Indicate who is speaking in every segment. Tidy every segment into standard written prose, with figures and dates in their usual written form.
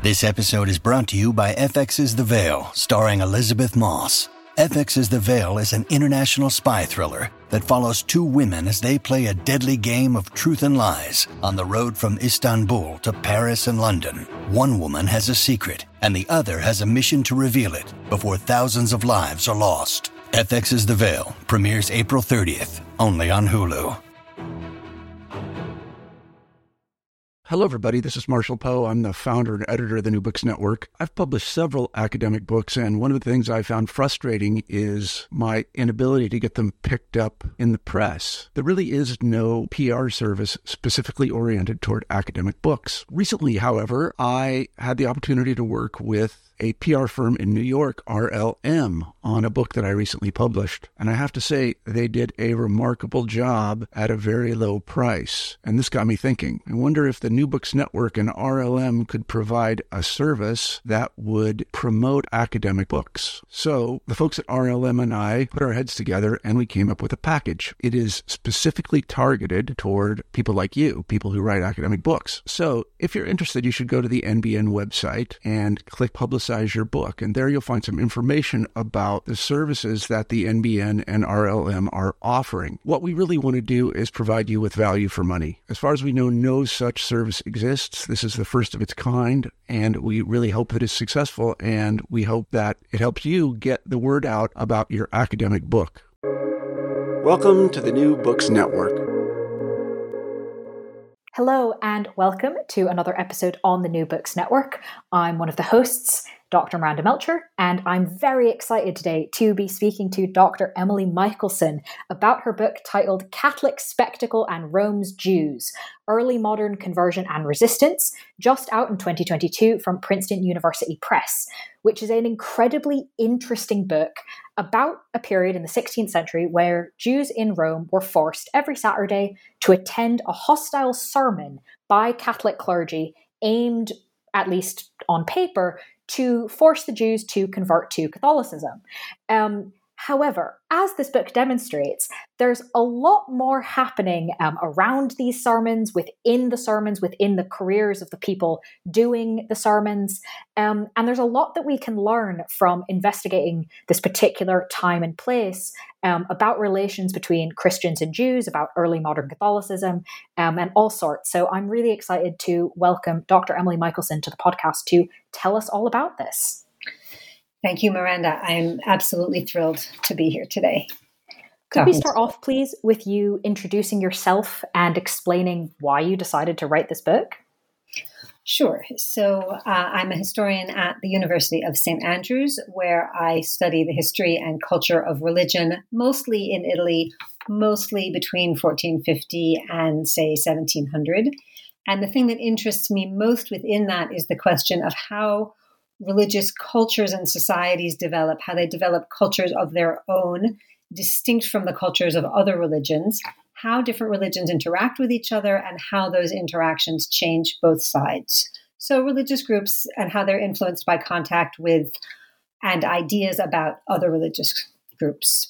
Speaker 1: This episode is brought to you by FX's The Veil, starring Elizabeth Moss. FX's The Veil is an international spy thriller that follows two women as they play a deadly game of truth and lies on the road from Istanbul to Paris and London. One woman has a secret, and the other has a mission to reveal it before thousands of lives are lost. FX's The Veil premieres April 30th, only on Hulu.
Speaker 2: Hello, everybody. This is Marshall Poe. I'm the founder and editor of the New Books Network. I've published several academic books, and one of the things I found frustrating is my inability to get them picked up in the press. There really is no PR service specifically oriented toward academic books. Recently, however, I had the opportunity to work with a PR firm in New York, RLM, on a book that I recently published. And I have to say, they did a remarkable job at a very low price. And this got me thinking. I wonder if the New Books Network and RLM could provide a service that would promote academic books. So the folks at RLM and I put our heads together and we came up with a package. It is specifically targeted toward people like you, people who write academic books. So if you're interested, you should go to the NBN website and click Publicize your book. And there you'll find some information about the services that the NBN and RLM are offering. What we really want to do is provide you with value for money. As far as we know, no such service exists. This is the first of its kind, and we really hope it is successful, and we hope that it helps you get the word out about your academic book. Welcome to the New Books Network.
Speaker 3: Hello and welcome to another episode on the New Books Network. I'm one of the hosts, Dr. Miranda Melcher, and I'm very excited today to be speaking to Dr. Emily Michelson about her book titled Catholic Spectacle and Rome's Jews, Early Modern Conversion and Resistance, just out in 2022 from Princeton University Press, which is an incredibly interesting book about a period in the 16th century where Jews in Rome were forced every Saturday to attend a hostile sermon by Catholic clergy aimed, at least on paper, to force the Jews to convert to Catholicism. However, as this book demonstrates, there's a lot more happening around these sermons, within the careers of the people doing the sermons. And there's a lot that we can learn from investigating this particular time and place about relations between Christians and Jews, about early modern Catholicism, and all sorts. So I'm really excited to welcome Dr. Emily Michelson to the podcast to tell us all about this.
Speaker 4: Thank you, Miranda. I'm absolutely thrilled to be here today.
Speaker 3: Could we start off, please, with you introducing yourself and explaining why you decided to write this book?
Speaker 4: Sure. So I'm a historian at the University of St. Andrews, where I study the history and culture of religion, mostly in Italy, mostly between 1450 and, say, 1700. And the thing that interests me most within that is the question of how religious cultures and societies develop, how they develop cultures of their own, distinct from the cultures of other religions, how different religions interact with each other, and how those interactions change both sides. So religious groups and how they're influenced by contact with and ideas about other religious groups.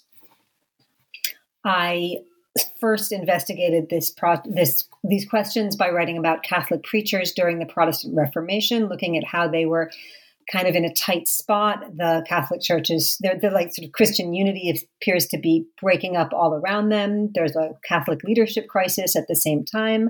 Speaker 4: I first investigated these questions by writing about Catholic preachers during the Protestant Reformation, looking at how they were kind of in a tight spot. The Catholic churches, they're like sort of Christian unity appears to be breaking up all around them. There's a Catholic leadership crisis at the same time.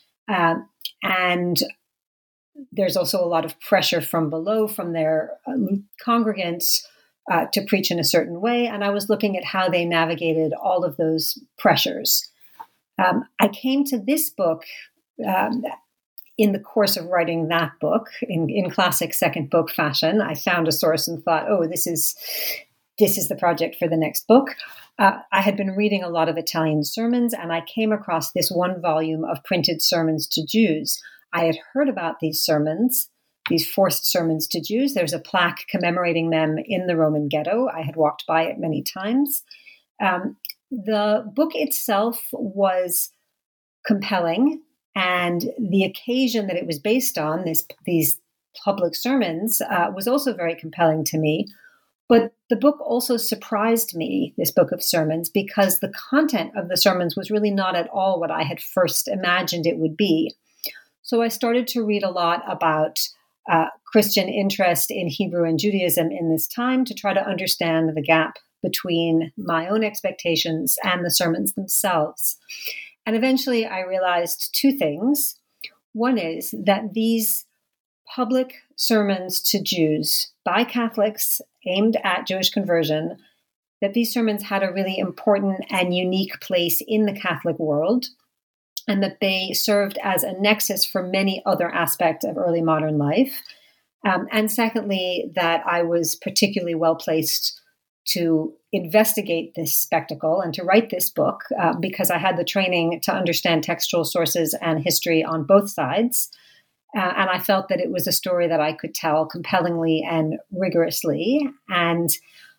Speaker 4: And there's also a lot of pressure from below, from their congregants to preach in a certain way. And I was looking at how they navigated all of those pressures. I came to this book in the course of writing that book, in classic second book fashion. I found a source and thought, oh, this is the project for the next book. I had been reading a lot of Italian sermons, and I came across this one volume of printed sermons to Jews. I had heard about these sermons, these forced sermons to Jews. There's a plaque commemorating them in the Roman ghetto. I had walked by it many times. The book itself was compelling, and the occasion that it was based on, these public sermons, was also very compelling to me. But the book also surprised me, this book of sermons, because the content of the sermons was really not at all what I had first imagined it would be. So I started to read a lot about Christian interest in Hebrew and Judaism in this time to try to understand the gap between my own expectations and the sermons themselves. And eventually I realized two things. One is that these public sermons to Jews by Catholics aimed at Jewish conversion, that these sermons had a really important and unique place in the Catholic world, and that they served as a nexus for many other aspects of early modern life. And secondly, that I was particularly well placed to investigate this spectacle and to write this book because I had the training to understand textual sources and history on both sides. And I felt that it was a story that I could tell compellingly and rigorously. And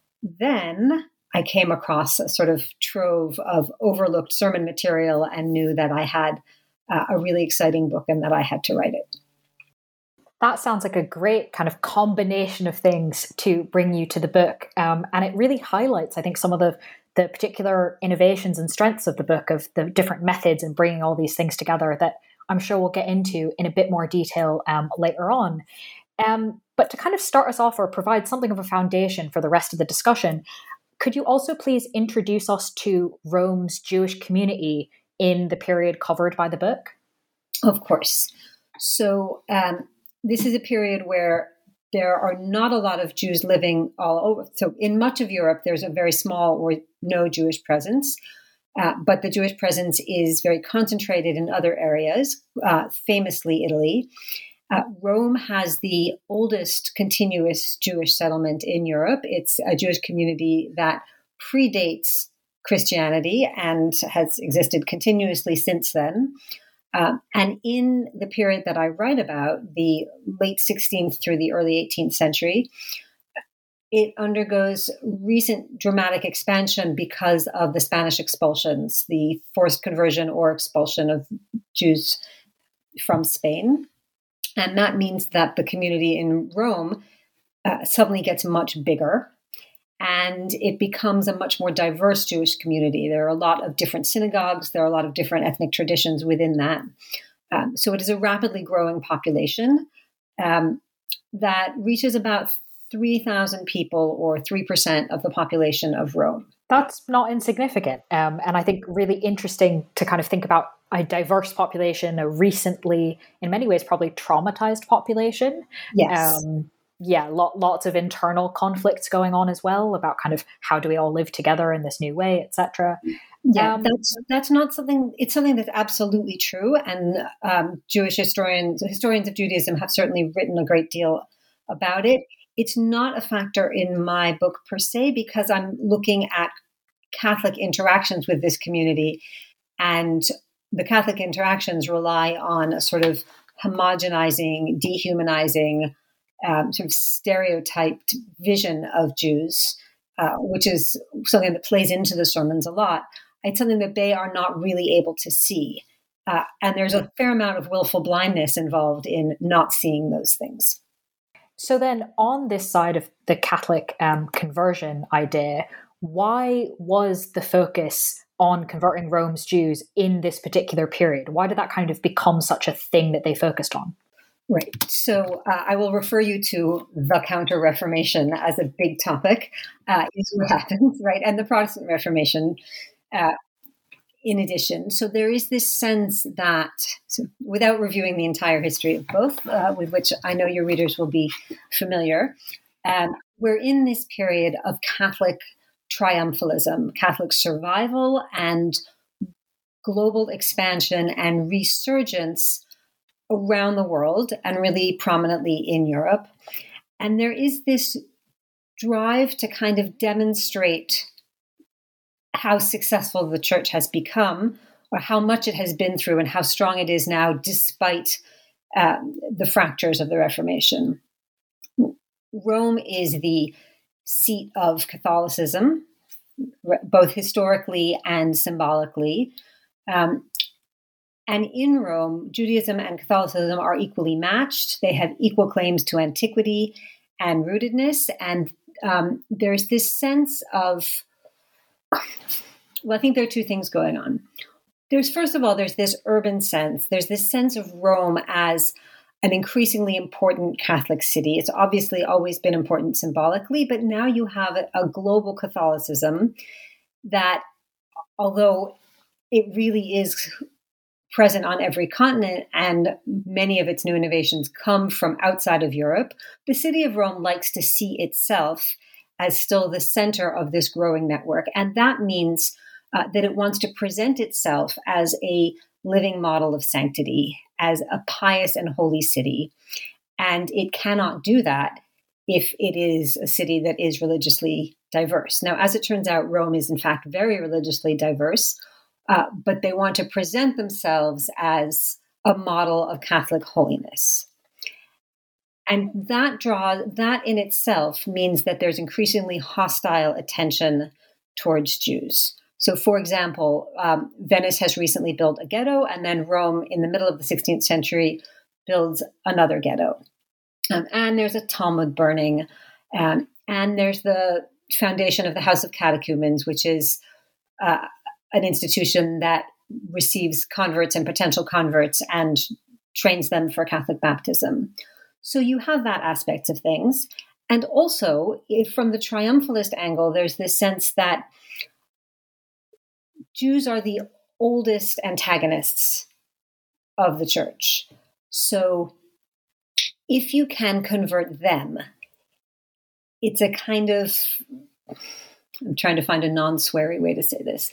Speaker 4: then I came across a sort of trove of overlooked sermon material and knew that I had a really exciting book and that I had to write it.
Speaker 3: That sounds like a great kind of combination of things to bring you to the book. And it really highlights, I think, some of the particular innovations and strengths of the book, of the different methods and bringing all these things together that I'm sure we'll get into in a bit more detail later on. But to kind of start us off or provide something of a foundation for the rest of the discussion, could you also please introduce us to Rome's Jewish community in the period covered by the book?
Speaker 4: Of course. So this is a period where there are not a lot of Jews living all over. So in much of Europe, there's a very small or no Jewish presence. But the Jewish presence is very concentrated in other areas, famously Italy. Rome has the oldest continuous Jewish settlement in Europe. It's a Jewish community that predates Christianity and has existed continuously since then. And in the period that I write about, the late 16th through the early 18th century, it undergoes recent dramatic expansion because of the Spanish expulsions, the forced conversion or expulsion of Jews from Spain. And that means that the community in Rome suddenly gets much bigger, and it becomes a much more diverse Jewish community. There are a lot of different synagogues. There are a lot of different ethnic traditions within that. So it is a rapidly growing population that reaches about 3,000 people, or 3% of the population of Rome.
Speaker 3: That's not insignificant. And I think really interesting to kind of think about a diverse population, a recently, in many ways, probably traumatized population.
Speaker 4: Yes.
Speaker 3: Lots of internal conflicts going on as well about kind of how do we all live together in this new way, etc.
Speaker 4: Yeah, that's not something, it's something that's absolutely true. And Jewish historians of Judaism have certainly written a great deal about it. It's not a factor in my book per se, because I'm looking at Catholic interactions with this community, and the Catholic interactions rely on a sort of homogenizing, dehumanizing, sort of stereotyped vision of Jews, which is something that plays into the sermons a lot. It's something that they are not really able to see. And there's a fair amount of willful blindness involved in not seeing those things.
Speaker 3: So then on this side of the Catholic conversion idea, why was the focus on converting Rome's Jews in this particular period? Why did that kind of become such a thing that they focused on?
Speaker 4: Right. So I will refer you to the Counter-Reformation as a big topic, is what happens, right? And the Protestant Reformation in addition. So there is this sense that, so without reviewing the entire history of both, with which I know your readers will be familiar, we're in this period of Catholic triumphalism, Catholic survival, and global expansion and resurgence around the world, and really prominently in Europe. And there is this drive to kind of demonstrate how successful the church has become, or how much it has been through, and how strong it is now despite the fractures of the Reformation. Rome is the seat of Catholicism, both historically and symbolically. And in Rome, Judaism and Catholicism are equally matched. They have equal claims to antiquity and rootedness. And there's this sense of, well, I think there are two things going on. First of all, there's this urban sense. There's this sense of Rome as an increasingly important Catholic city. It's obviously always been important symbolically, but now you have a global Catholicism that, although it really is present on every continent, and many of its new innovations come from outside of Europe, the city of Rome likes to see itself as still the center of this growing network. And that means that it wants to present itself as a living model of sanctity, as a pious and holy city. And it cannot do that if it is a city that is religiously diverse. Now, as it turns out, Rome is in fact very religiously diverse, but they want to present themselves as a model of Catholic holiness. And that in itself means that there's increasingly hostile attention towards Jews. So, for example, Venice has recently built a ghetto, and then Rome, in the middle of the 16th century, builds another ghetto. And there's a Talmud burning, and there's the foundation of the House of Catechumens, which is an institution that receives converts and potential converts and trains them for Catholic baptism. So you have that aspect of things. And also, from the triumphalist angle, there's this sense that Jews are the oldest antagonists of the church. So if you can convert them, it's a kind of, I'm trying to find a non-sweary way to say this.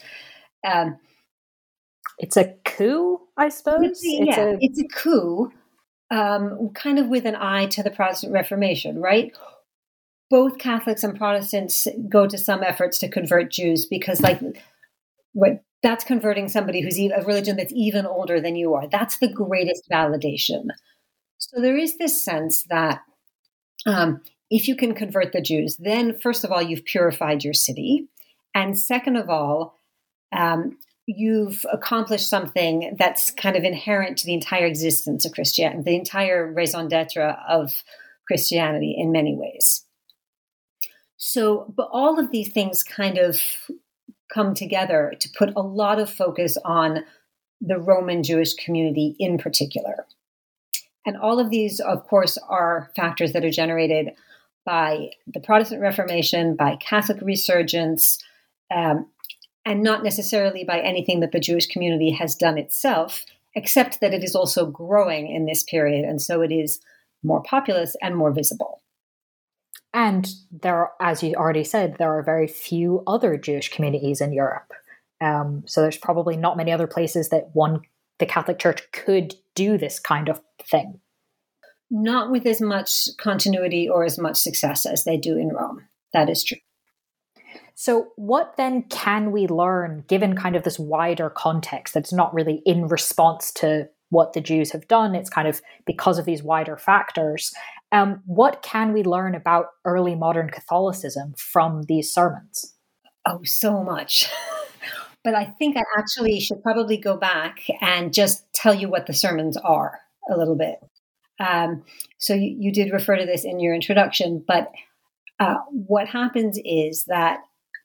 Speaker 3: It's a coup, I suppose.
Speaker 4: It's a coup, kind of with an eye to the Protestant Reformation, right? Both Catholics and Protestants go to some efforts to convert Jews because, that's converting somebody who's a religion that's even older than you are. That's the greatest validation. So there is this sense that if you can convert the Jews, then first of all, you've purified your city. And second of all, you've accomplished something that's kind of inherent to the entire existence of Christianity, the entire raison d'etre of Christianity in many ways. So, but all of these things kind of come together to put a lot of focus on the Roman Jewish community in particular. And all of these, of course, are factors that are generated by the Protestant Reformation, by Catholic resurgence, and not necessarily by anything that the Jewish community has done itself, except that it is also growing in this period. And so it is more populous and more visible.
Speaker 3: And there are, as you already said, there are very few other Jewish communities in Europe. So there's probably not many other places that the Catholic Church could do this kind of thing.
Speaker 4: Not with as much continuity or as much success as they do in Rome. That is true.
Speaker 3: So what then can we learn, given kind of this wider context that's not really in response to what the Jews have done, it's kind of because of these wider factors. What can we learn about early modern Catholicism from these sermons?
Speaker 4: Oh, so much. But I think I actually should probably go back and just tell you what the sermons are a little bit. So you did refer to this in your introduction, but what happens is that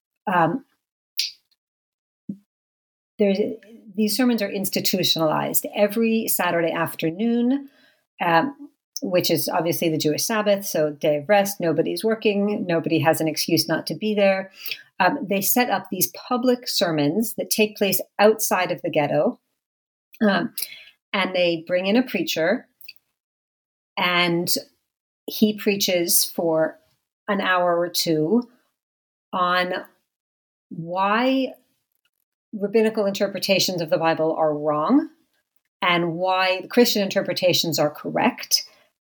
Speaker 4: these sermons are institutionalized every Saturday afternoon, which is obviously the Jewish Sabbath, so day of rest, nobody's working, nobody has an excuse not to be there. They set up these public sermons that take place outside of the ghetto, and they bring in a preacher, and he preaches for an hour or two on why rabbinical interpretations of the Bible are wrong and why the Christian interpretations are correct.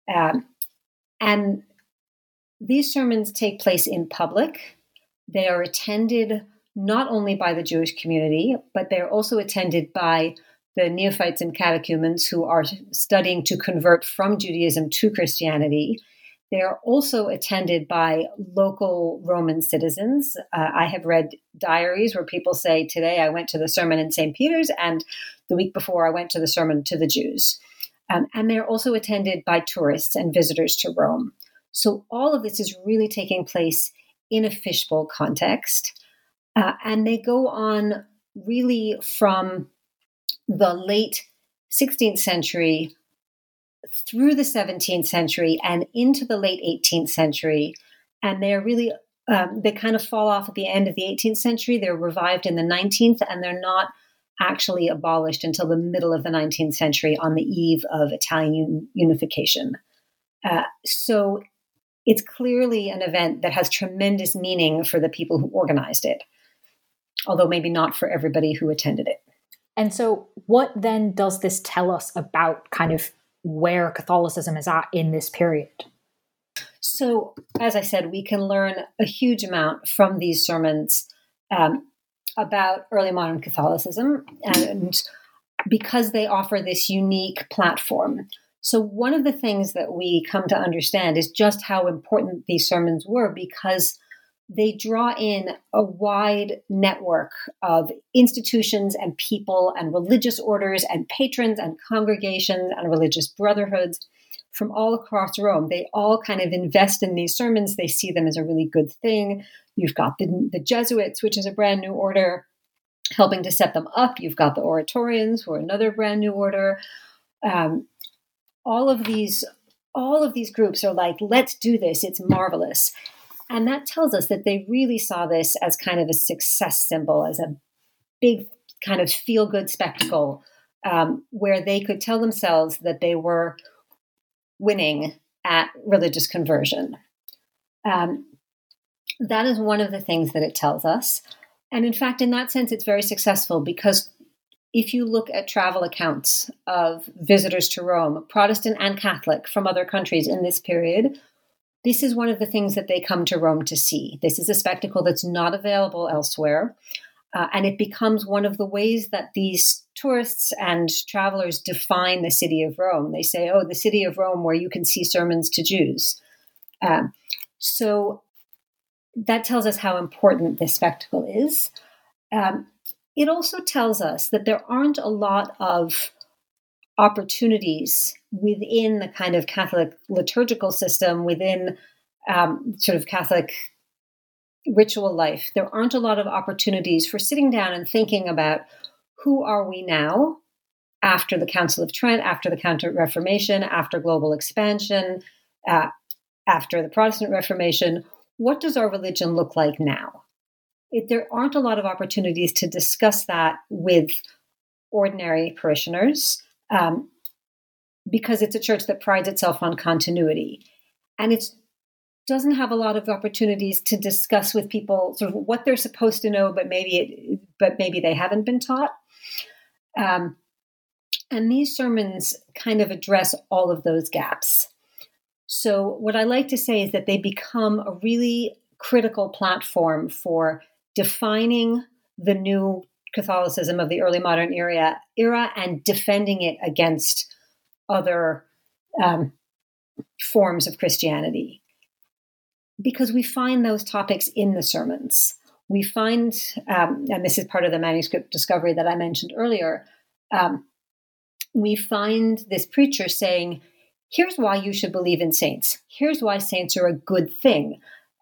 Speaker 4: And these sermons take place in public. They are attended not only by the Jewish community, but they're also attended by the neophytes and catechumens who are studying to convert from Judaism to Christianity. They are also attended by local Roman citizens. I have read diaries where people say, today I went to the sermon in St. Peter's, and the week before I went to the sermon to the Jews. And they're also attended by tourists and visitors to Rome. So all of this is really taking place in a fishbowl context. And they go on really from the late 16th century through the 17th century and into the late 18th century. And they're really, they kind of fall off at the end of the 18th century. They're revived in the 19th, and they're not actually abolished until the middle of the 19th century on the eve of Italian unification. So it's clearly an event that has tremendous meaning for the people who organized it, although maybe not for everybody who attended it.
Speaker 3: And so what then does this tell us about kind of where Catholicism is at in this period?
Speaker 4: So, as I said, we can learn a huge amount from these sermons about early modern Catholicism, and because they offer this unique platform. So one of the things that we come to understand is just how important these sermons were, because they draw in a wide network of institutions and people and religious orders and patrons and congregations and religious brotherhoods from all across Rome. They all kind of invest in these sermons. They see them as a really good thing. You've got the Jesuits, which is a brand new order, helping to set them up. You've got the Oratorians, who are another brand new order. All of these groups are like, let's do this. It's marvelous. And that tells us that they really saw this as kind of a success symbol, as a big kind of feel-good spectacle, where they could tell themselves that they were winning at religious conversion. That is one of the things that it tells us. And in fact, in that sense, it's very successful, because if you look at travel accounts of visitors to Rome, Protestant and Catholic from other countries in this period, this is one of the things that they come to Rome to see. This is a spectacle that's not available elsewhere. And it becomes one of the ways that these tourists and travelers define the city of Rome. They say, oh, the city of Rome where you can see sermons to Jews. So that tells us how important this spectacle is. It also tells us that there aren't a lot of opportunities within the kind of Catholic liturgical system, within sort of Catholic ritual life. There aren't a lot of opportunities for sitting down and thinking about who are we now after the Council of Trent, after the Counter-Reformation, after global expansion, after the Protestant Reformation. What does our religion look like now? There aren't a lot of opportunities to discuss that with ordinary parishioners, because it's a church that prides itself on continuity. And it doesn't have a lot of opportunities to discuss with people sort of what they're supposed to know, but maybe they haven't been taught. And these sermons kind of address all of those gaps. So what I like to say is that they become a really critical platform for defining the new Catholicism of the early modern era and defending it against other forms of Christianity. Because we find those topics in the sermons. We find, and this is part of the manuscript discovery that I mentioned earlier, we find this preacher saying, here's why you should believe in saints. Here's why saints are a good thing.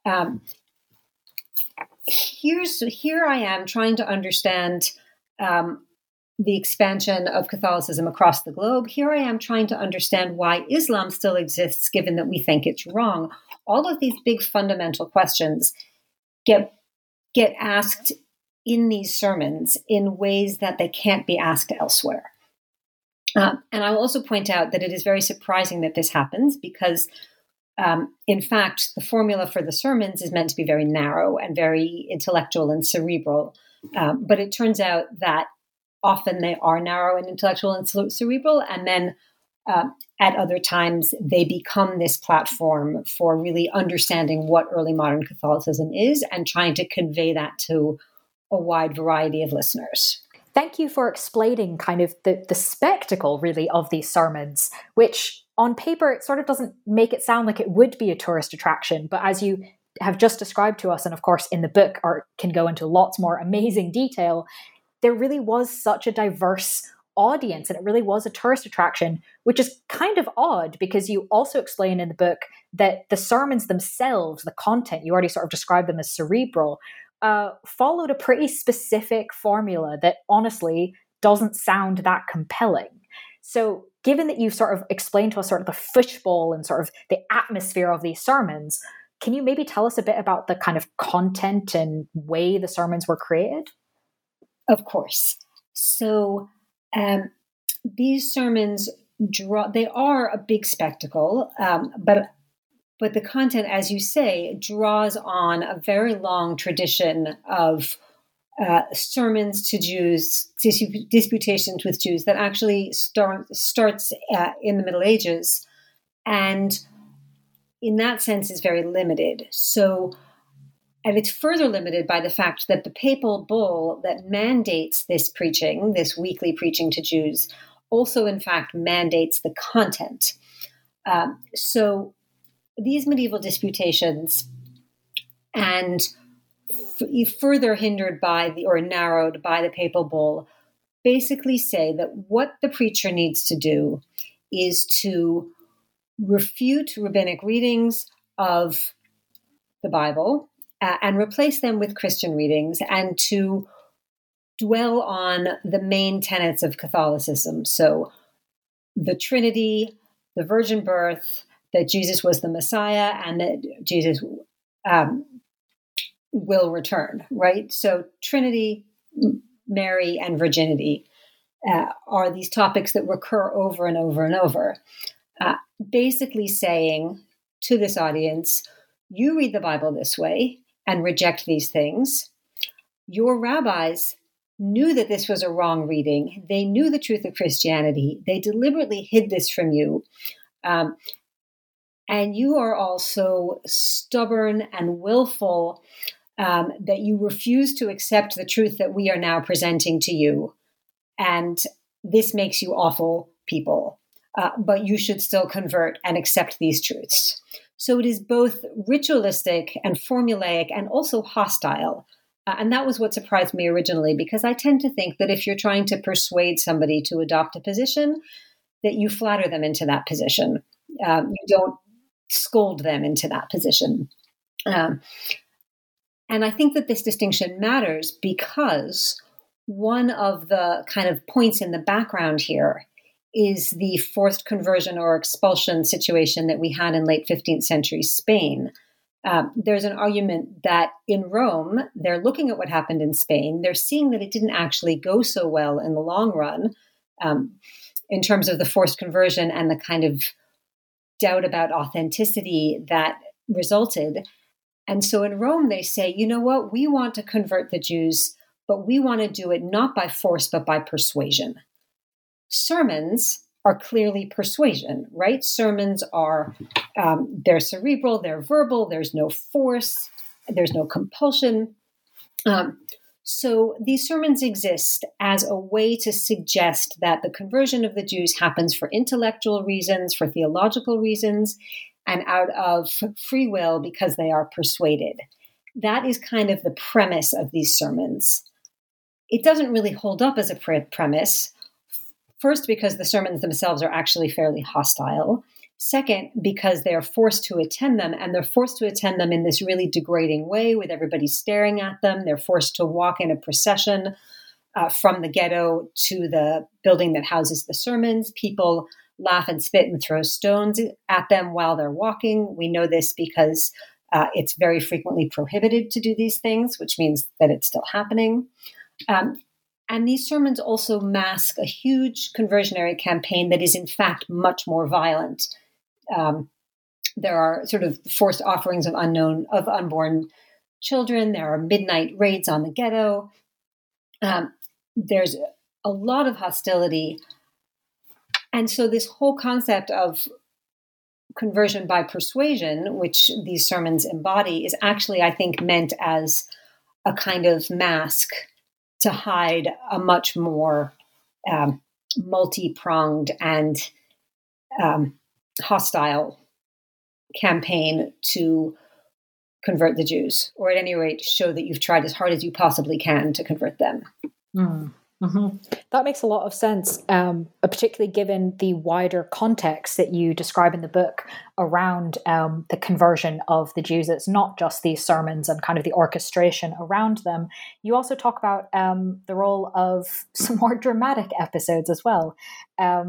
Speaker 4: Here I am trying to understand the expansion of Catholicism across the globe. Here I am trying to understand why Islam still exists, given that we think it's wrong. All of these big fundamental questions get asked in these sermons in ways that they can't be asked elsewhere. And I will also point out that it is very surprising that this happens, because in fact, the formula for the sermons is meant to be very narrow and very intellectual and cerebral. But it turns out that often they are narrow and intellectual and cerebral. And then at other times, they become this platform for really understanding what early modern Catholicism is and trying to convey that to a wide variety of listeners.
Speaker 3: Thank you for explaining kind of the spectacle, really, of these sermons, which on paper, it sort of doesn't make it sound like it would be a tourist attraction. But as you have just described to us, and of course in the book can go into lots more amazing detail, there really was such a diverse audience, and it really was a tourist attraction, which is kind of odd, because you also explain in the book that the sermons themselves, the content, you already sort of described them as cerebral, followed a pretty specific formula that honestly doesn't sound that compelling. So given that you've sort of explained to us sort of the fishbowl and sort of the atmosphere of these sermons, can you maybe tell us a bit about the kind of content and way the sermons were created?
Speaker 4: Of course. So these sermons they are a big spectacle, but the content, as you say, draws on a very long tradition of sermons to Jews, disputations with Jews that actually starts in the Middle Ages, and in that sense is very limited. So, and it's further limited by the fact that the papal bull that mandates this preaching, this weekly preaching to Jews, also in fact mandates the content. So these medieval disputations, and further hindered by or narrowed by the papal bull, basically say that what the preacher needs to do is to refute rabbinic readings of the Bible and replace them with Christian readings, and to dwell on the main tenets of Catholicism. So the Trinity, the virgin birth, that Jesus was the Messiah, and that Jesus will return, right? So Trinity, Mary, and virginity are these topics that recur over and over and over, basically saying to this audience, you read the Bible this way and reject these things. Your rabbis knew that this was a wrong reading. They knew the truth of Christianity. They deliberately hid this from you. And you are also stubborn and willful, that you refuse to accept the truth that we are now presenting to you. And this makes you awful people. But you should still convert and accept these truths. So it is both ritualistic and formulaic and also hostile. And that was what surprised me originally, because I tend to think that if you're trying to persuade somebody to adopt a position, that you flatter them into that position. You don't scold them into that position. And I think that this distinction matters because one of the kind of points in the background here is the forced conversion or expulsion situation that we had in late 15th century Spain. There's an argument that in Rome, they're looking at what happened in Spain. They're seeing that it didn't actually go so well in the long run, in terms of the forced conversion and the kind of doubt about authenticity that resulted. And so in Rome, they say, you know what, we want to convert the Jews, but we want to do it not by force, but by persuasion. Sermons are clearly persuasion, right? Sermons are, they're cerebral, they're verbal, there's no force, there's no compulsion. So these sermons exist as a way to suggest that the conversion of the Jews happens for intellectual reasons, for theological reasons, and out of free will because they are persuaded. That is kind of the premise of these sermons. It doesn't really hold up as a premise. First, because the sermons themselves are actually fairly hostile. Second, because they're forced to attend them, and they're forced to attend them in this really degrading way with everybody staring at them. They're forced to walk in a procession from the ghetto to the building that houses the sermons. People laugh and spit and throw stones at them while they're walking. We know this because it's very frequently prohibited to do these things, which means that it's still happening. And these sermons also mask a huge conversionary campaign that is in fact much more violent. There are sort of forced offerings of unborn children. There are midnight raids on the ghetto. There's a lot of hostility. And so this whole concept of conversion by persuasion, which these sermons embody, is actually, I think, meant as a kind of mask to hide a much more multi-pronged and hostile campaign to convert the Jews, or at any rate, show that you've tried as hard as you possibly can to convert them.
Speaker 3: Mm-hmm. That makes a lot of sense, particularly given the wider context that you describe in the book around the conversion of the Jews. It's not just these sermons and kind of the orchestration around them. You also talk about the role of some more dramatic episodes as well.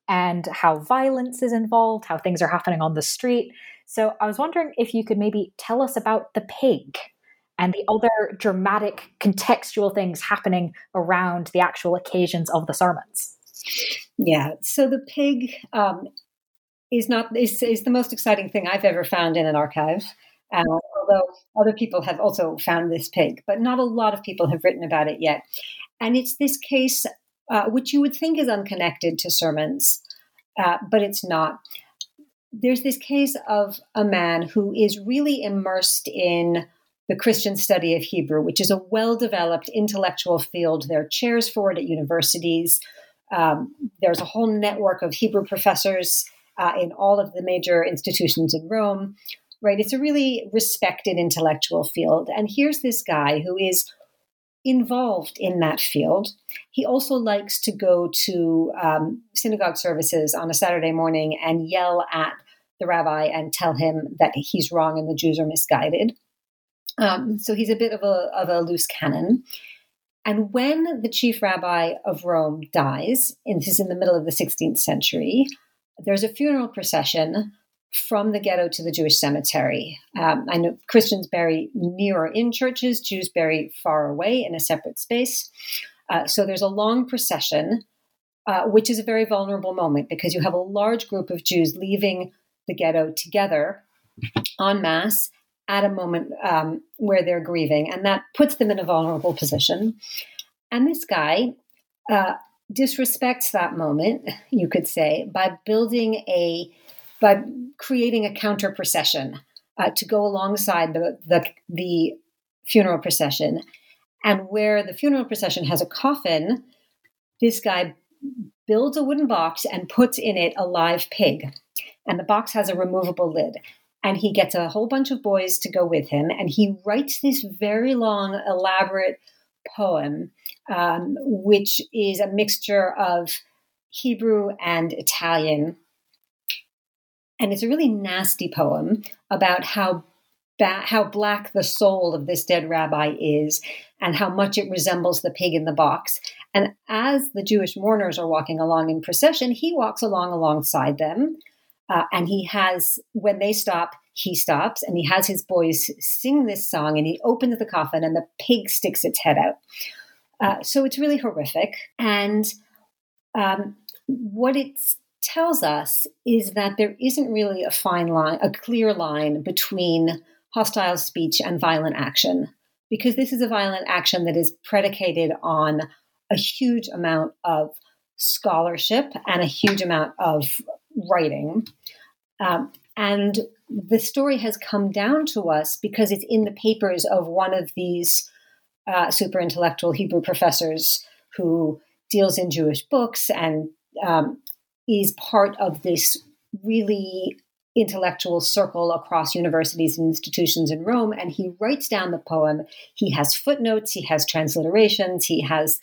Speaker 3: and how violence is involved, how things are happening on the street. So I was wondering if you could maybe tell us about the pig and the other dramatic contextual things happening around the actual occasions of the sermons.
Speaker 4: Yeah, so the pig is the most exciting thing I've ever found in an archive. Although other people have also found this pig, but not a lot of people have written about it yet. And it's this case, which you would think is unconnected to sermons, but it's not. There's this case of a man who is really immersed in the Christian study of Hebrew, which is a well-developed intellectual field. There are chairs for it at universities. There's a whole network of Hebrew professors in all of the major institutions in Rome, right? It's a really respected intellectual field. And here's this guy who is involved in that field. He also likes to go to synagogue services on a Saturday morning and yell at the rabbi and tell him that he's wrong and the Jews are misguided. So he's a bit of a loose cannon. And when the chief rabbi of Rome dies, and this is in the middle of the 16th century, there's a funeral procession from the ghetto to the Jewish cemetery. I know Christians bury nearer in churches, Jews bury far away in a separate space. So there's a long procession, which is a very vulnerable moment because you have a large group of Jews leaving the ghetto together en masse at a moment where they're grieving, and that puts them in a vulnerable position. And this guy disrespects that moment, you could say, by creating a counter procession to go alongside the funeral procession. And where the funeral procession has a coffin, this guy builds a wooden box and puts in it a live pig. And the box has a removable lid. And he gets a whole bunch of boys to go with him. And he writes this very long, elaborate poem, which is a mixture of Hebrew and Italian. And it's a really nasty poem about how black the soul of this dead rabbi is and how much it resembles the pig in the box. And as the Jewish mourners are walking along in procession, he walks alongside them. And when they stop, he stops, and he has his boys sing this song, and he opens the coffin, and the pig sticks its head out. So it's really horrific. And what it tells us is that there isn't really a clear line between hostile speech and violent action, because this is a violent action that is predicated on a huge amount of scholarship and a huge amount of writing. And the story has come down to us because it's in the papers of one of these super intellectual Hebrew professors who deals in Jewish books and is part of this really intellectual circle across universities and institutions in Rome. And he writes down the poem. He has footnotes. He has transliterations. He has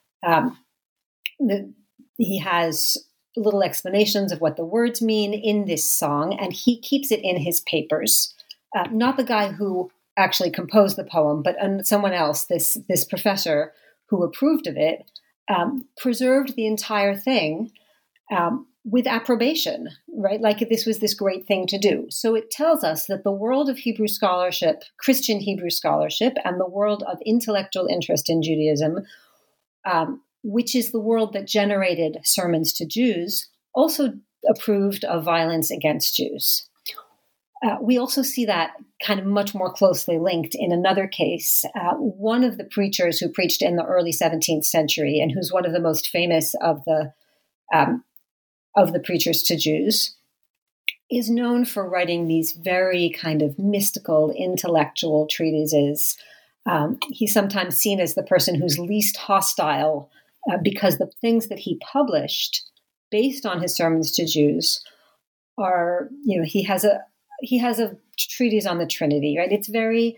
Speaker 4: little explanations of what the words mean in this song, and he keeps it in his papers. Not the guy who actually composed the poem, but someone else, this professor who approved of it, preserved the entire thing with approbation, right? Like this was this great thing to do. So it tells us that the world of Hebrew scholarship, Christian Hebrew scholarship, and the world of intellectual interest in Judaism, which is the world that generated sermons to Jews, also approved of violence against Jews. We also see that kind of much more closely linked in another case. One of the preachers who preached in the early 17th century and who's one of the most famous of the preachers to Jews is known for writing these very kind of mystical, intellectual treatises. He's sometimes seen as the person who's least hostile because the things that he published based on his sermons to Jews are, he has a treatise on the Trinity, right? It's very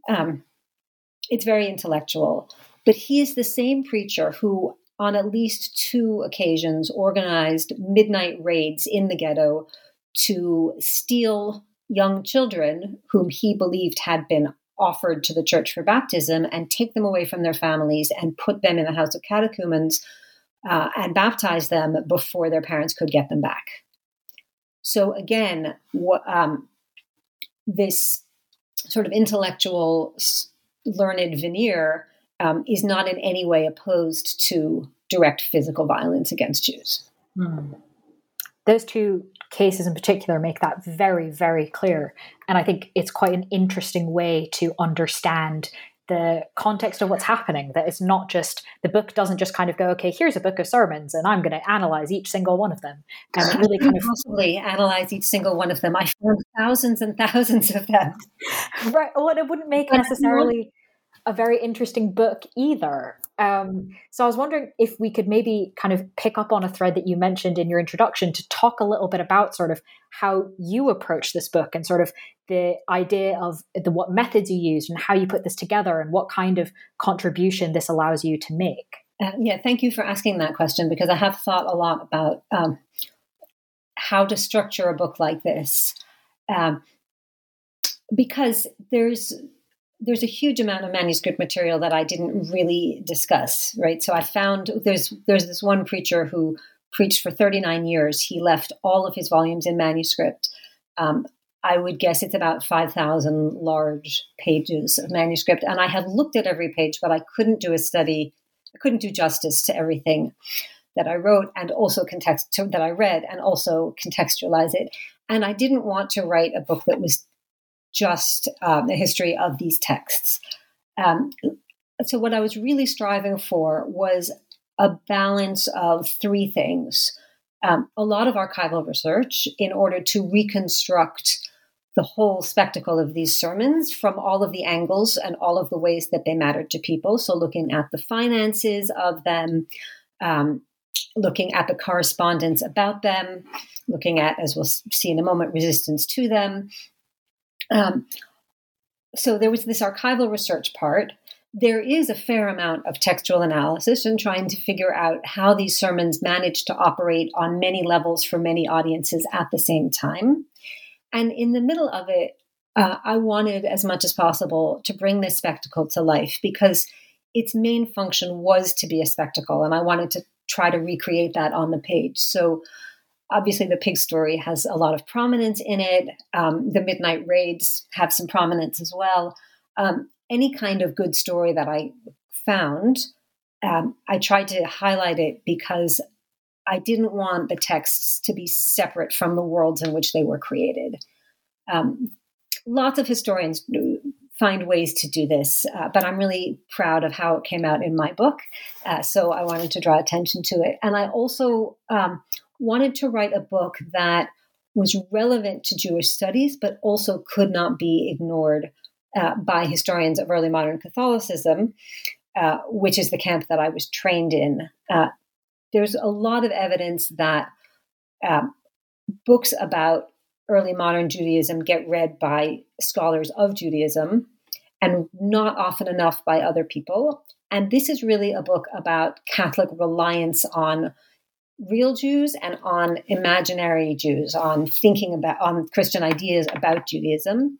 Speaker 4: intellectual, but he is the same preacher who on at least 2 occasions organized midnight raids in the ghetto to steal young children whom he believed had been offered to the church for baptism and take them away from their families and put them in the house of catechumens and baptize them before their parents could get them back. So again, this sort of intellectual, learned veneer is not in any way opposed to direct physical violence against Jews.
Speaker 3: Those two cases in particular make that very, very clear. And I think it's quite an interesting way to understand the context of what's happening, that it's not just, the book doesn't just kind of go, okay, here's a book of sermons and I'm going to analyze each single one of them. And it really kind of
Speaker 4: possibly analyze each single one of them. I found thousands and thousands of them.
Speaker 3: Right. Well, it wouldn't make necessarily a very interesting book either. So I was wondering if we could maybe kind of pick up on a thread that you mentioned in your introduction to talk a little bit about sort of how you approach this book and sort of the idea of what methods you used and how you put this together and what kind of contribution this allows you to make.
Speaker 4: Yeah, thank you for asking that question, because I have thought a lot about how to structure a book like this, because there's a huge amount of manuscript material that I didn't really discuss, right? So I found there's this one preacher who preached for 39 years. He left all of his volumes in manuscript. I would guess it's about 5,000 large pages of manuscript. And I have looked at every page, but I couldn't do a study. I couldn't do justice to everything that I wrote and also that I read and also contextualize it. And I didn't want to write a book that was just a history of these texts. So what I was really striving for was a balance of three things. A lot of archival research in order to reconstruct the whole spectacle of these sermons from all of the angles and all of the ways that they mattered to people. So looking at the finances of them, looking at the correspondence about them, looking at, as we'll see in a moment, resistance to them. So there was this archival research part. There is a fair amount of textual analysis and trying to figure out how these sermons managed to operate on many levels for many audiences at the same time. And in the middle of it, I wanted as much as possible to bring this spectacle to life, because its main function was to be a spectacle. And I wanted to try to recreate that on the page. So obviously, the pig story has a lot of prominence in it. The midnight raids have some prominence as well. Any kind of good story that I found, I tried to highlight it because I didn't want the texts to be separate from the worlds in which they were created. Lots of historians find ways to do this, but I'm really proud of how it came out in my book. So I wanted to draw attention to it. And I also wanted to write a book that was relevant to Jewish studies, but also could not be ignored by historians of early modern Catholicism, which is the camp that I was trained in. There's a lot of evidence that books about early modern Judaism get read by scholars of Judaism and not often enough by other people. And this is really a book about Catholic reliance on real Jews and on imaginary Jews, on Christian ideas about Judaism.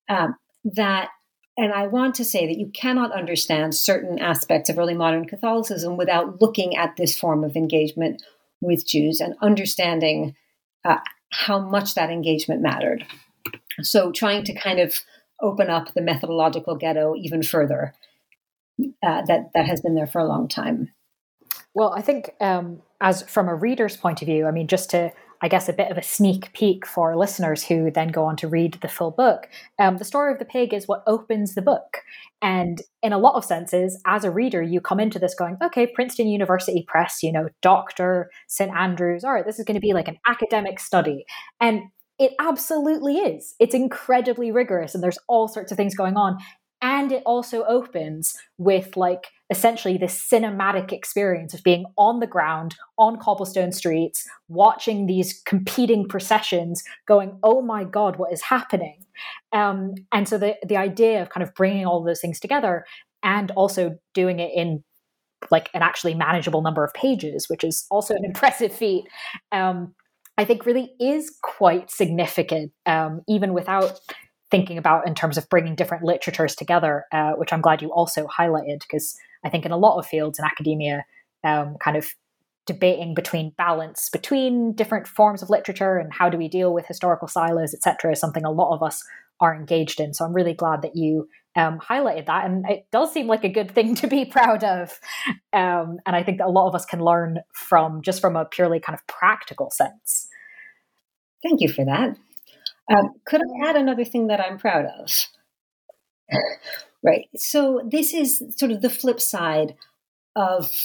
Speaker 4: And I want to say that you cannot understand certain aspects of early modern Catholicism without looking at this form of engagement with Jews and understanding how much that engagement mattered. So trying to kind of open up the methodological ghetto even further, that has been there for a long time.
Speaker 3: Well, I think as from a reader's point of view, I mean, just to, I guess, a bit of a sneak peek for listeners who then go on to read the full book, the story of the pig is what opens the book. And in a lot of senses, as a reader, you come into this going, okay, Princeton University Press, Dr. St. Andrews, all right, this is going to be like an academic study. And it absolutely is. It's incredibly rigorous and there's all sorts of things going on. And it also opens with essentially this cinematic experience of being on the ground, on cobblestone streets, watching these competing processions going, oh my God, what is happening? And so the idea of kind of bringing all of those things together and also doing it in an actually manageable number of pages, which is also an impressive feat, I think really is quite significant, even without thinking about in terms of bringing different literatures together, which I'm glad you also highlighted, because I think in a lot of fields in academia, kind of debating between balance between different forms of literature and how do we deal with historical silos, etc., is something a lot of us are engaged in. So I'm really glad that you highlighted that, and it does seem like a good thing to be proud of. And I think that a lot of us can learn from a purely kind of practical sense.
Speaker 4: Thank you for that. Could I add another thing that I'm proud of? Right. So this is sort of the flip side of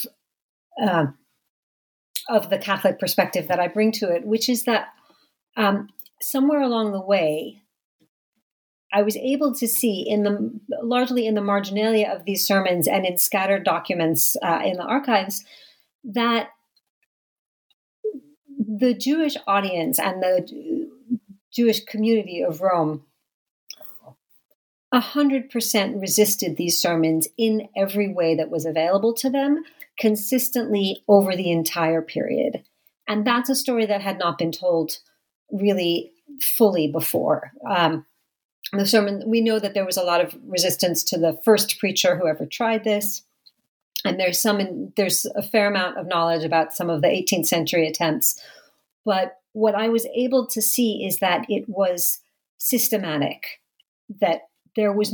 Speaker 4: the Catholic perspective that I bring to it, which is that somewhere along the way, I was able to see largely in the marginalia of these sermons and in scattered documents in the archives, that the Jewish audience and the Jewish community of Rome 100% resisted these sermons in every way that was available to them, consistently over the entire period. And that's a story that had not been told really fully before. The sermon, we know that there was a lot of resistance to the first preacher who ever tried this. And there's a fair amount of knowledge about some of the 18th century attempts. But what I was able to see is that it was systematic, that there was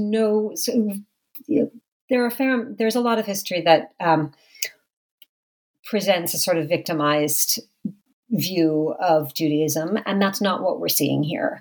Speaker 4: there's a lot of history that presents a sort of victimized view of Judaism, and that's not what we're seeing here.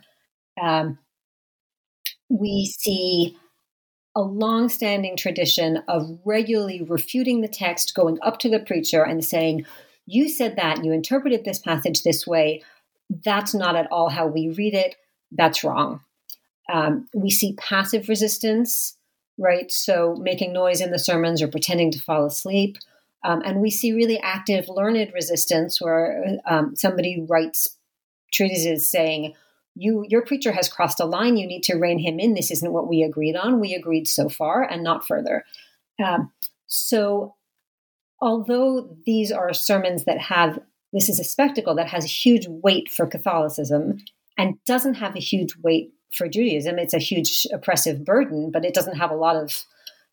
Speaker 4: We see a long-standing tradition of regularly refuting the text, going up to the preacher and saying, you said that, you interpreted this passage this way. That's not at all how we read it. That's wrong. We see passive resistance, right? So making noise in the sermons or pretending to fall asleep. And we see really active, learned resistance where somebody writes treatises saying, your preacher has crossed a line. You need to rein him in. This isn't what we agreed on. We agreed so far and not further. So although these are sermons this is a spectacle that has huge weight for Catholicism and doesn't have a huge weight for Judaism. It's a huge oppressive burden, but it doesn't have a lot of...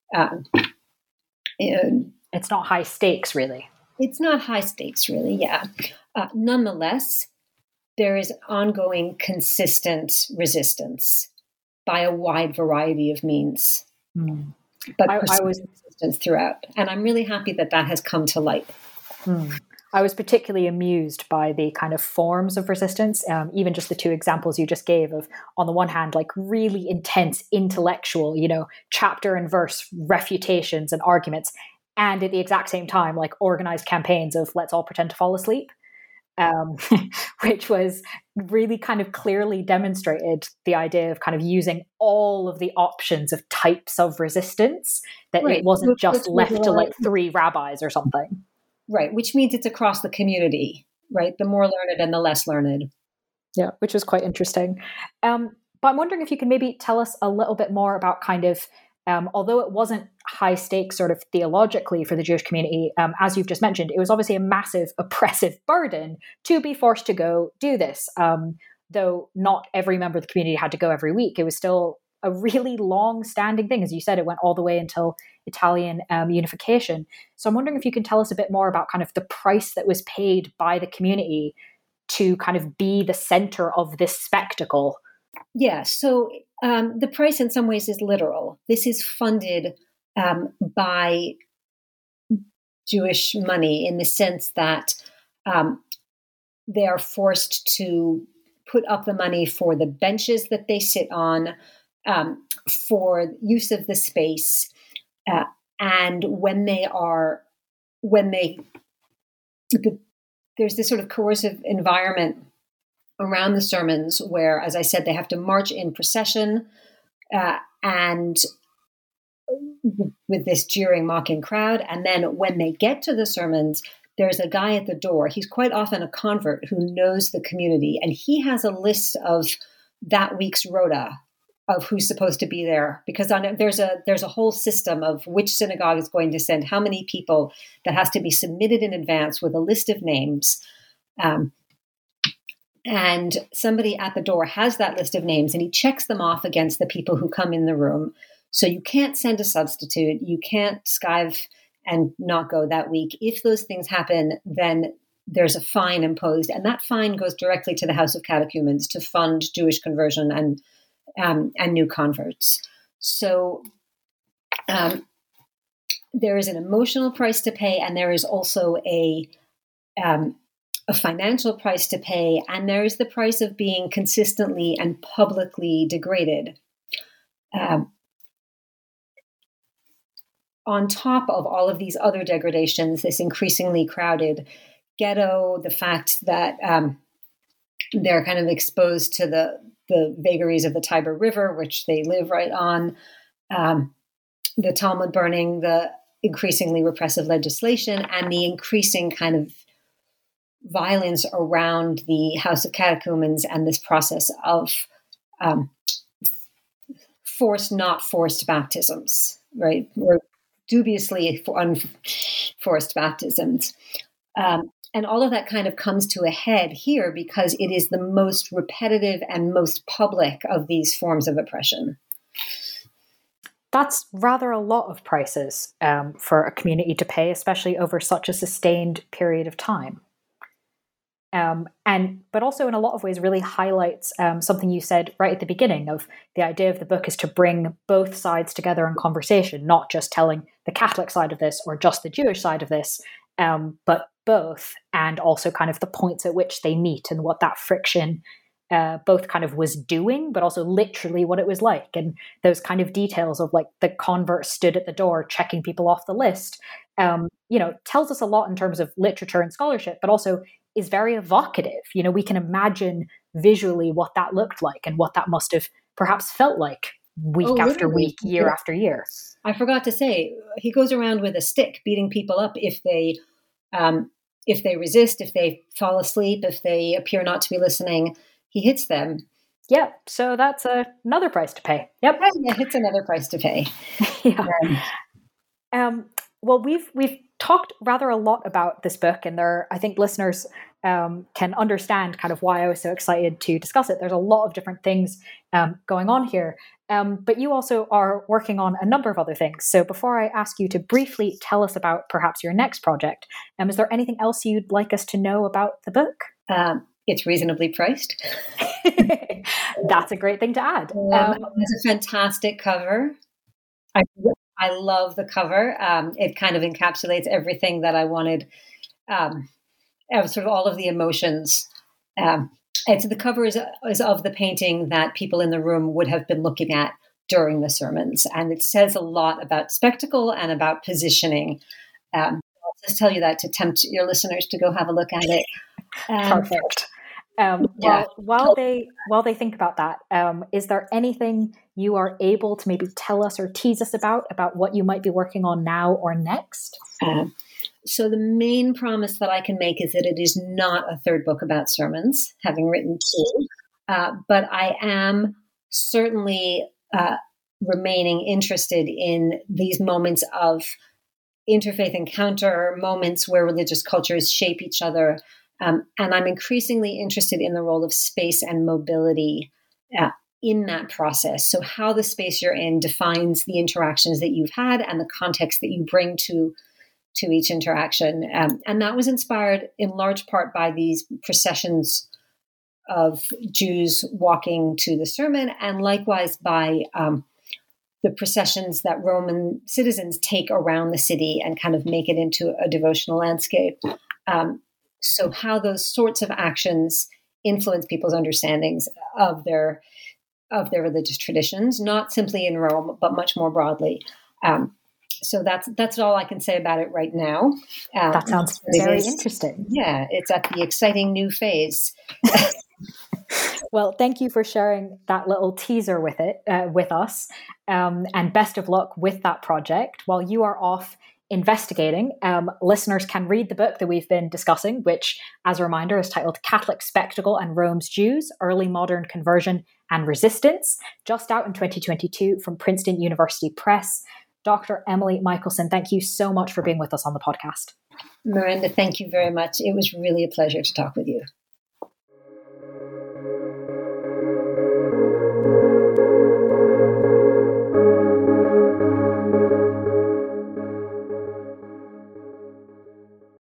Speaker 3: it's not high stakes, really.
Speaker 4: It's not high stakes, really, yeah. Nonetheless, there is ongoing, consistent resistance by a wide variety of means. But I was resistance throughout. And I'm really happy that has come to light.
Speaker 3: I was particularly amused by the kind of forms of resistance, even just the two examples you just gave of, on the one hand, like really intense intellectual, chapter and verse refutations and arguments, and at the exact same time, like organized campaigns of let's all pretend to fall asleep. Which was really kind of clearly demonstrated the idea of kind of using all of the options of types of resistance, that It wasn't just left to like three rabbis or something.
Speaker 4: Right, which means it's across the community, right? The more learned and the less learned.
Speaker 3: Yeah, which was quite interesting. But I'm wondering if you can maybe tell us a little bit more about kind of, although it wasn't high stakes sort of theologically for the Jewish community, as you've just mentioned, it was obviously a massive oppressive burden to be forced to go do this. Though not every member of the community had to go every week. It was still a really long-standing thing. As you said, it went all the way until Italian unification. So I'm wondering if you can tell us a bit more about kind of the price that was paid by the community to kind of be the center of this spectacle.
Speaker 4: Yeah, so the price in some ways is literal. This is funded by Jewish money in the sense that they are forced to put up the money for the benches that they sit on, for use of the space, and there's this sort of coercive environment around the sermons where, as I said, they have to march in procession and with this jeering, mocking crowd. And then when they get to the sermons, there's a guy at the door. He's quite often a convert who knows the community, and he has a list of that week's rota of who's supposed to be there, because there's a whole system of which synagogue is going to send how many people that has to be submitted in advance with a list of names. And somebody at the door has that list of names, and he checks them off against the people who come in the room. So you can't send a substitute. You can't skive and not go that week. If those things happen, then there's a fine imposed, and that fine goes directly to the House of Catechumens to fund Jewish conversion and new converts. So there is an emotional price to pay, and there is also a financial price to pay, and there is the price of being consistently and publicly degraded. On top of all of these other degradations, this increasingly crowded ghetto, the fact that they're kind of exposed to the vagaries of the Tiber River, which they live right on, the Talmud burning, the increasingly repressive legislation, and the increasing kind of violence around the House of Catechumens and this process of forced, not forced baptisms, right? Or dubiously unforced baptisms. And all of that kind of comes to a head here because it is the most repetitive and most public of these forms of oppression.
Speaker 3: That's rather a lot of prices for a community to pay, especially over such a sustained period of time. But also in a lot of ways really highlights something you said right at the beginning of the idea of the book is to bring both sides together in conversation, not just telling the Catholic side of this or just the Jewish side of this, but both, and also kind of the points at which they meet and what that friction both kind of was doing, but also literally what it was like. And those kind of details of like the convert stood at the door checking people off the list, tells us a lot in terms of literature and scholarship, but also is very evocative. We can imagine visually what that looked like and what that must have perhaps felt like week after week, year after year.
Speaker 4: I forgot to say, he goes around with a stick beating people up if they resist, if they fall asleep, if they appear not to be listening. He hits them.
Speaker 3: Yeah, so that's another price to pay. Yep.
Speaker 4: Yeah, it's another price to pay.
Speaker 3: Yeah. Well, we've talked rather a lot about this book, and I think listeners can understand kind of why I was so excited to discuss it. There's a lot of different things going on here, but you also are working on a number of other things. So before I ask you to briefly tell us about perhaps your next project, is there anything else you'd like us to know about the book?
Speaker 4: It's reasonably priced.
Speaker 3: That's a great thing to add.
Speaker 4: It's a fantastic cover. I love the cover. It kind of encapsulates everything that I wanted, sort of all of the emotions. The cover is of the painting that people in the room would have been looking at during the sermons. And it says a lot about spectacle and about positioning. I'll just tell you that to tempt your listeners to go have a look at it.
Speaker 3: Perfect. While they think about that, is there anything you are able to maybe tell us or tease us about what you might be working on now or next?
Speaker 4: So the main promise that I can make is that it is not a third book about sermons, having written two, but I am certainly remaining interested in these moments of interfaith encounter, moments where religious cultures shape each other. And I'm increasingly interested in the role of space and mobility in that process. So how the space you're in defines the interactions that you've had and the context that you bring to each interaction. And that was inspired in large part by these processions of Jews walking to the sermon, and likewise by the processions that Roman citizens take around the city and kind of make it into a devotional landscape. So how those sorts of actions influence people's understandings of their religious traditions, not simply in Rome, but much more broadly. So that's all I can say about it right now.
Speaker 3: That sounds very interesting.
Speaker 4: Yeah, it's at the exciting new phase.
Speaker 3: Well, thank you for sharing that little teaser with us, and best of luck with that project. While you are off investigating, listeners can read the book that we've been discussing, which, as a reminder, is titled Catholic Spectacle and Rome's Jews, Early Modern Conversion and Resistance, just out in 2022 from Princeton University Press. Dr. Emily Michelson, thank you so much for being with us on the podcast.
Speaker 4: Miranda, thank you very much. It was really a pleasure to talk with you.